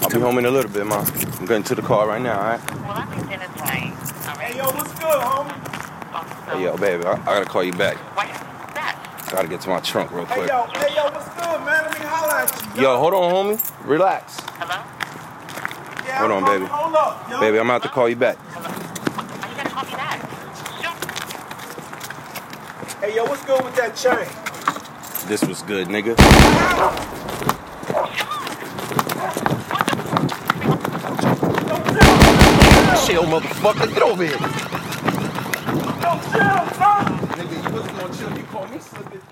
I'll be home in a little bit, ma. I'm getting to the car right now, alright? Well, I'm in Dennis Lane. All right. Hey, yo, what's good, homie? Hey, yo, baby, I gotta call you back. Why you that? Gotta get to my trunk real quick. Hey, yo, what's good, man? Let me holler at you. Yo, hold on, homie. Relax. Hello? Yeah, Hold on, baby. Hold up, yo. Baby, I'm about to call you back. Hello? Why you gotta call me back? Sure. Hey, yo, what's good with that chain? This was good, nigga. Chill, motherfucker. Get over here. Yo, chill, son. Nigga, you wasn't gonna chill. You called me slipping.